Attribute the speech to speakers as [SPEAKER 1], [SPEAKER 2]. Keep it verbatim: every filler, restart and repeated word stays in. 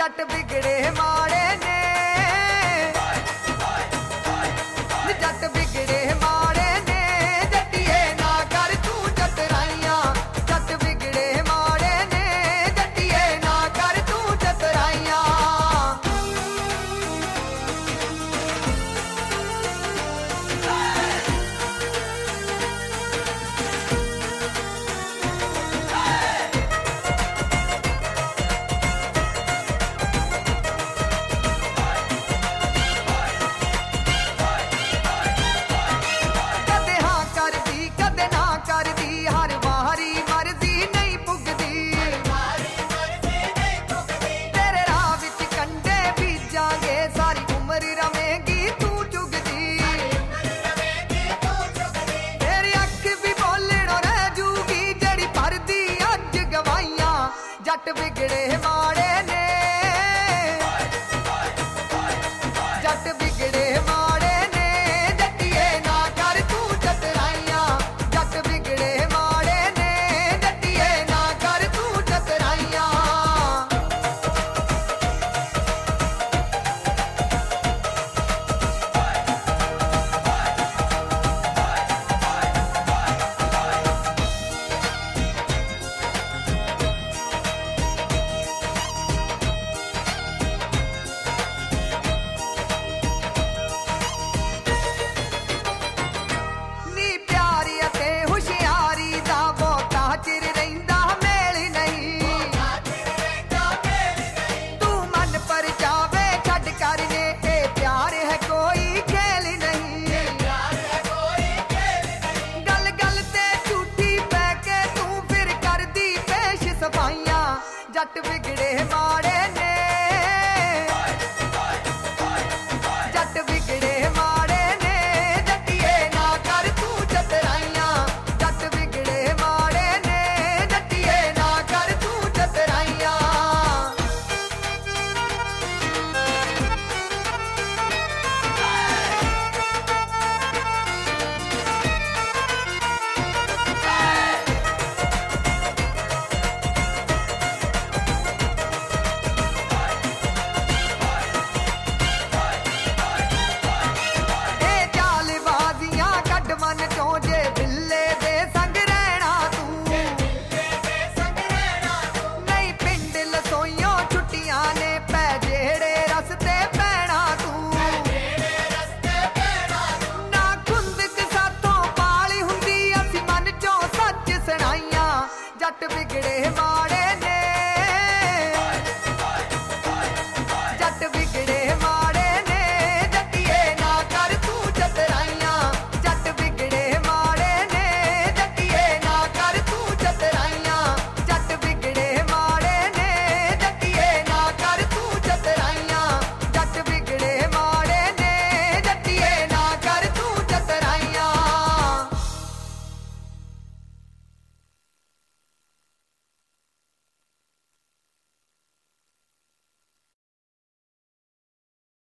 [SPEAKER 1] जट बिगड़े माड़े ने, जट बिगड़े माड़े ने, जट्टिए ना कर तू चतराइयां, जट बिगड़े माड़े ने, जट्टिए ना कर तू चतराइयां। जट बिगड़े माड़े ने, जट बिगड़े माड़े ने, जट्टिए ना कर तू चतराइयां, जट बिगड़े माड़े ने, जट्टिए ना कर तू चतराइयां। जट बिगड़े माड़े